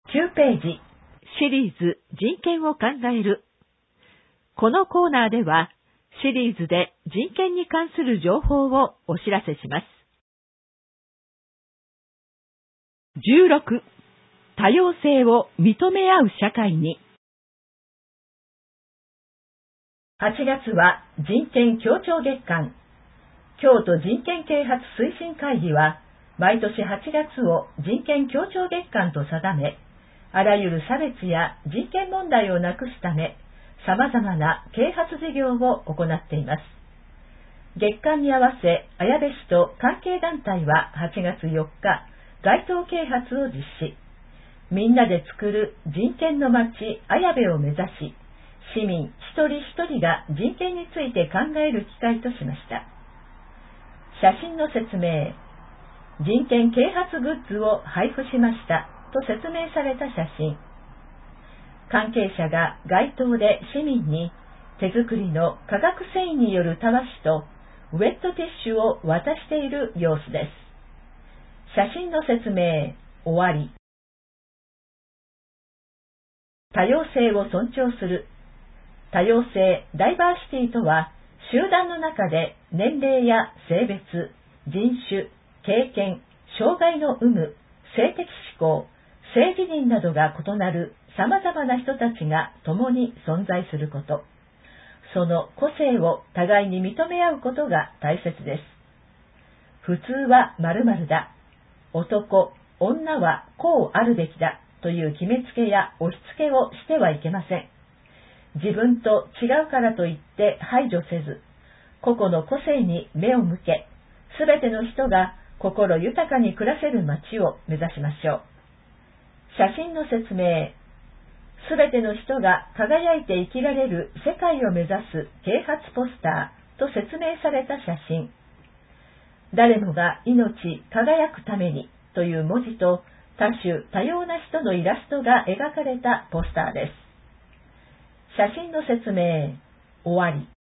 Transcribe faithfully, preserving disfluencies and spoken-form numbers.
きゅうページ、シリーズ人権を考える。このコーナーでは、シリーズで人権に関する情報をお知らせします。じゅうろく、多様性を認め合う社会に。はちがつは人権協調月間。京都人権啓発推進会議は、毎年はちがつを人権協調月間と定め、あらゆる差別や人権問題をなくすため、様々な啓発事業を行っています。月間に合わせ、綾部市と関係団体ははちがつよっか、街頭啓発を実施。みんなで作る人権の街、綾部を目指し、市民一人一人が人権について考える機会としました。写真の説明。人権啓発グッズを配布しましたと説明された写真。関係者が街頭で市民に手作りの化学繊維によるたわしとウェットティッシュを渡している様子です。写真の説明、終わり。多様性を尊重する。多様性、ダイバーシティとは、集団の中で年齢や性別、人種、経験、障害の有無、性的指向、性自認などが異なる様々な人たちが共に存在すること。その個性を互いに認め合うことが大切です。普通は〇〇だ。男、女はこうあるべきだという決めつけや押し付けをしてはいけません。自分と違うからといって排除せず、個々の個性に目を向け、すべての人が心豊かに暮らせる街を目指しましょう。写真の説明。すべての人が輝いて生きられる世界を目指す啓発ポスターと説明された写真。誰もが命輝くためにという文字と多種多様な人のイラストが描かれたポスターです。写真の説明、終わり。